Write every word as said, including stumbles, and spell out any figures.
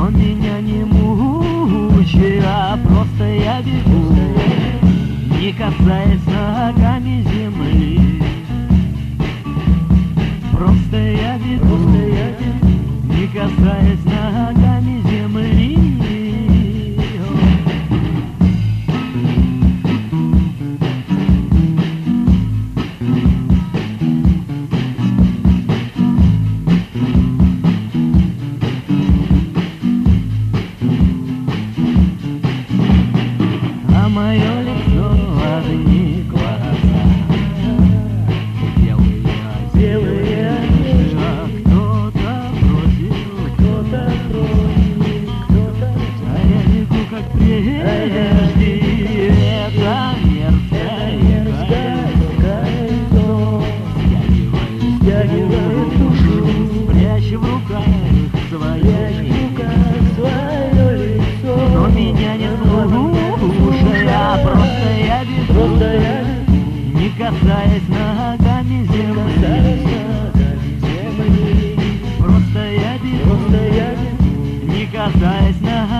Но меня не мучай, а просто я бегу, не касаясь ногами земли. Просто я бегу, не касаясь ногами земли. А мое лицо одни глаза, белые, белые, а кто-то бросил, кто-то бросил, кто-то, а я бегу как прежде. Это мерзкое, мерзкое лицо стягивает душу, прячь в руках свое лицо. Но меня не слушай, а просто я бегу, не касаясь ногами земли. Просто я бегу, не касаясь ногами.